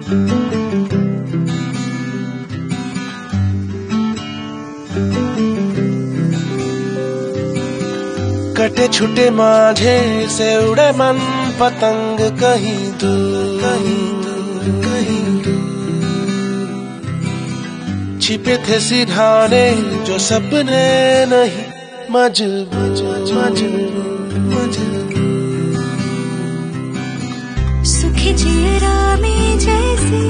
कटे छुटे माझे से उड़े मन पतंग कहीं दूर, कहीं दूर। छिपे थे सिरहाने जो सपने नहीं, मजबूर। सुखे चेहरा में जैसे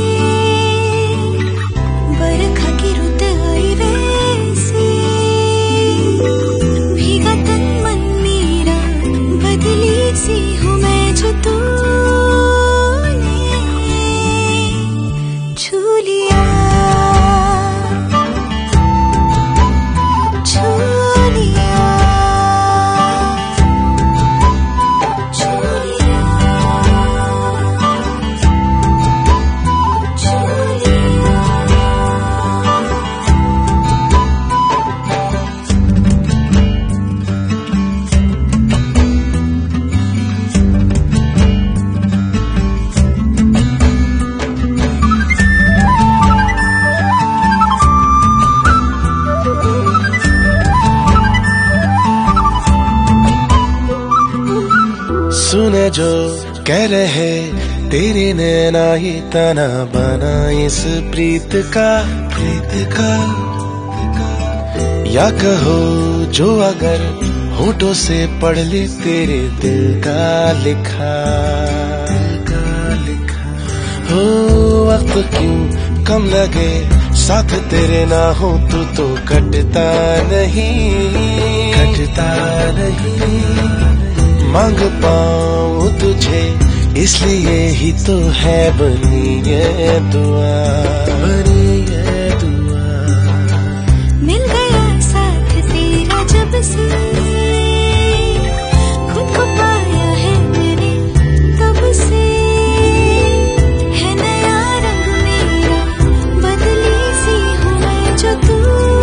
बरखा की रुत आई वैसे, भीगा तन मन मेरा बदली सी हूँ मैं जो तूने छू लिया। सुने जो कह रहे तेरे नैना ही तना बना इस प्रीत का, या कहो जो अगर होठों से पढ़ ले तेरे दिल का लिखा, हो वक्त क्यों कम लगे साथ तेरे ना हो तू तो कटता नहीं। मांग पाऊं तुझे इसलिए ही तो है बनी ये दुआ, मिल गया साथ तेरा जब से खुद को पाया है मैंने तब से, है नया रंग मेरा बदली सी हूँ मैं जो तू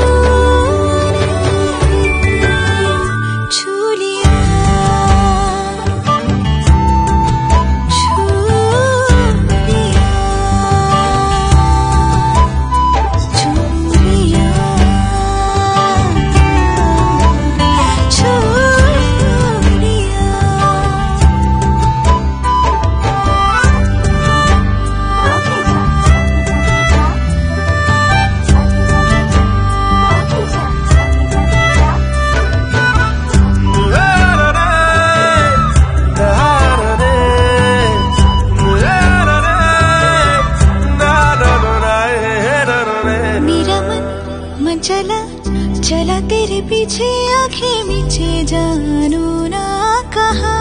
छू लिया। चला तेरे पीछे आंखें मीचे जानू ना कहा,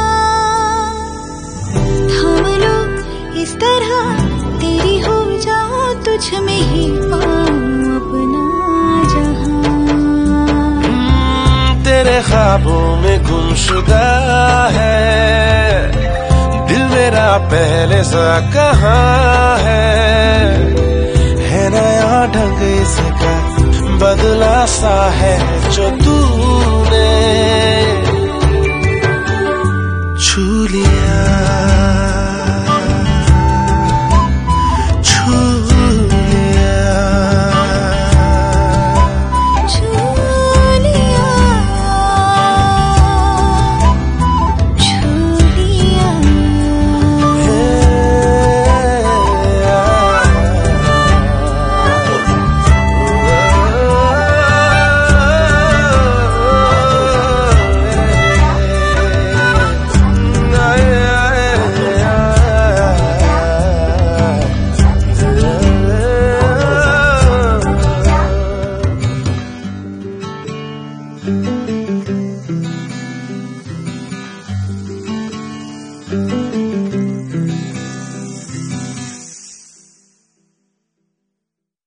हम लोग इस तरह तेरी हो जाऊं तुझ में ही पाऊं अपना जहां। तेरे ख्वाबों में गुमशुदा है दिल मेरा पहले सा कहाँ है नया ढंग इसका बदला सा है जो तू